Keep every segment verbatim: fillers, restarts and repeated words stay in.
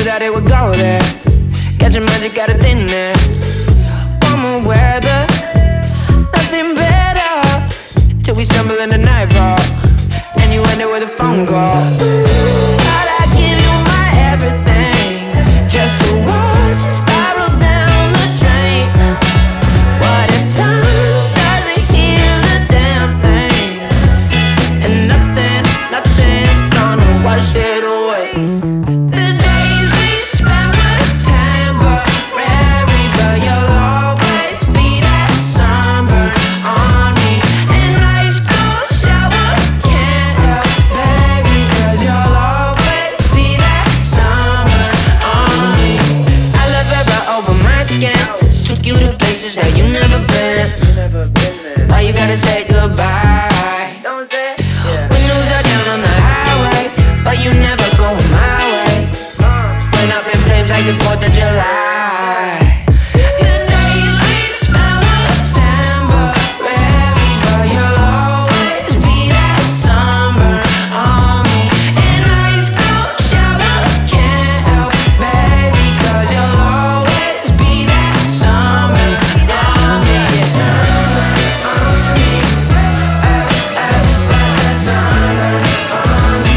thought it would go there. Got your magic, got a thin there. Warmer weather, nothing better. Till we stumble in the nightfall, and you end it with a phone call. Thought I'd give you my everything, just to watch it spiral down the drain. What if time doesn't heal a damn thing, and nothing, nothing's gonna wash it away? The days we spent were temporary, but you'll always be that sunburn on me. An ice cold shower can't help, baby, 'cause you'll always be that sunburn on me. I love ever over my skin, took you to places that you never been. Why you gotta say goodbye? Windows are down on the highway, but you never go my way. Went up in flames like the fourth of July. The days we spent were temporary, but you'll always be that sunburn on me. An ice cold shower can't help, baby, 'cause you'll always be that sunburn on me. Sunburn on me, eh, eh, like that sunburn on me.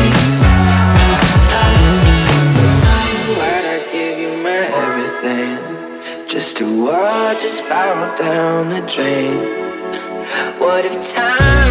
Why'd I give you my everything, just to watch it spiral down the drain? What if time